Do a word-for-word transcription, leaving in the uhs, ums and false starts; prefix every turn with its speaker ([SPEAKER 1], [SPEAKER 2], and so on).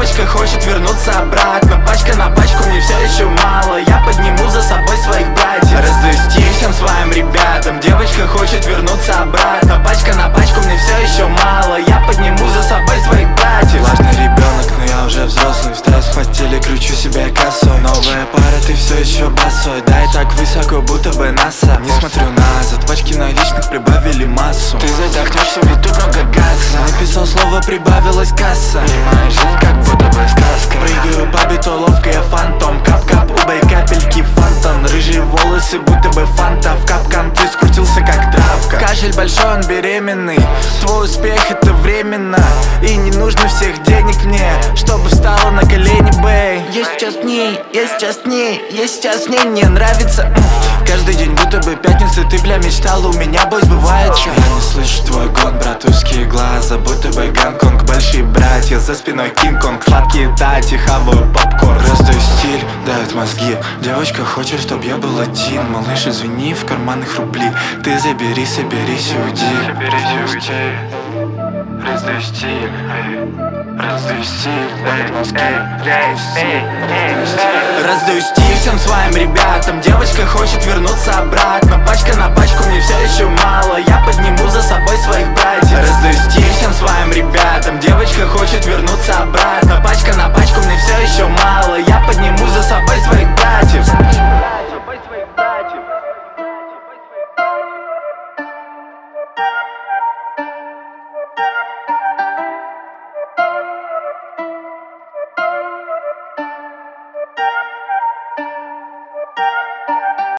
[SPEAKER 1] девочка хочет вернуться обратно. Пачка на пачку, мне все еще мало. Я подниму за собой своих братьев. Раздаю стиль всем своим ребятам. Девочка хочет вернуться обратно. Пачка на пачку, мне все еще мало. Я подниму за собой своих братьев.
[SPEAKER 2] Влажный ребенок, но я уже взрослый. Встаю с постели, кручу себя косой. Новая пара, ты все еще босой. Да и так высоко, будто бы НАСА. Не смотрю назад, пачки наличных прибавили массу.
[SPEAKER 1] Ты задохнешься, ведь тут много газа.
[SPEAKER 2] Написал слово, прибавилась касса.
[SPEAKER 1] И моя жизнь как будто бы сказка.
[SPEAKER 2] Прыгаю по биту, ловко я фантом. Кап-кап, убей капельки фонтан. Рыжие волосы, будто бы фанта. В капкан ты скрутился как травка. Кашель большой, он беременный. Твой успех это временно. И не нужно всех денег мне, чтобы встала на колени, бэй.
[SPEAKER 1] Я сейчас в ней, я сейчас в ней, я сейчас в ней, мне нравится.
[SPEAKER 2] Каждый день будто бы пятница, ты бля мечтала, у меня бой сбывается. Я не слышу твой гон, братушские глаза, будто бы Гонконг. Большие братья, за спиной Кинг-Конг. Сладкие тати, хаваю попкорн. Раздаю стиль, дают мозги. Девочка хочет, чтоб я был один. Малыш, извини, в карманных рубли. Ты забери, соберись и уйди.
[SPEAKER 1] Соберись и уйди. Раздаю стиль, раздаю стиль, дают мозги. Раздаю стиль всем своим ребятам. Девочка хочет вернуться обратно. Пачка на пачку, мне все еще мало. Я подниму за собой своих братьев.
[SPEAKER 2] Раздаю стиль